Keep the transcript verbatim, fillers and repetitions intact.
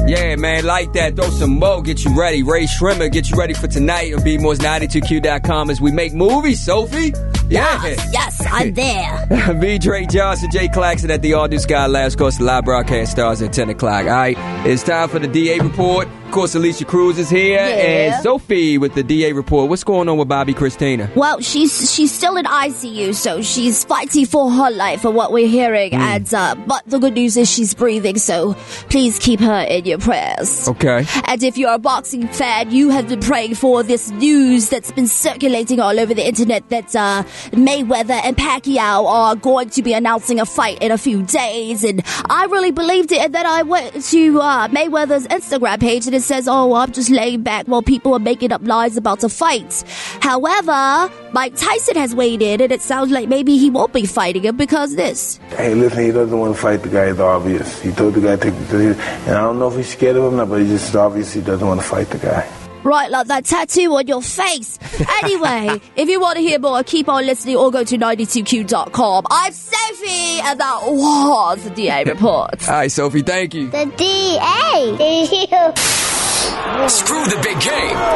Yeah, man, like that. Throw some more, get you ready. Ray Shrimmer, get you ready for tonight on B More's ninety-two Q dot com as we make movies. Sophie? Yeah. Yes, yes, I'm there. B. Dre Johnson, Jay Claxton at the All New Sky Labs. Of course, the live broadcast starts at ten o'clock. All right, it's time for the D A report. Of course, Alicia Cruz is here. Yeah. And Sophie with the D A report. What's going on with Bobby Christina? Well, she's she's still in I C U, so she's fighting for her life, for what we're hearing. Mm. And uh, but the good news is she's breathing, so please keep her in your prayers. Okay. And if you're a boxing fan, you have been praying for this news that's been circulating all over the internet that uh, Mayweather and Pacquiao are going to be announcing a fight in a few days. And I really believed it, and then I went to uh, Mayweather's Instagram page, and it says, oh, I'm just laying back while people are making up lies about a fight. However, Mike Tyson has weighed in, and it sounds like maybe he won't be fighting him because of this. Hey, listen, he doesn't want to fight the guy. It's obvious. He told the guy to take the... And I don't know if he's scared of him or not, but it's just obvious he doesn't want to fight the guy. Right, like that tattoo on your face. Anyway, if you want to hear more, keep on listening or go to ninety-two Q dot com. I'm Sophie, and that was the D A report. All right, Sophie, thank you. The D A. Screw the big game.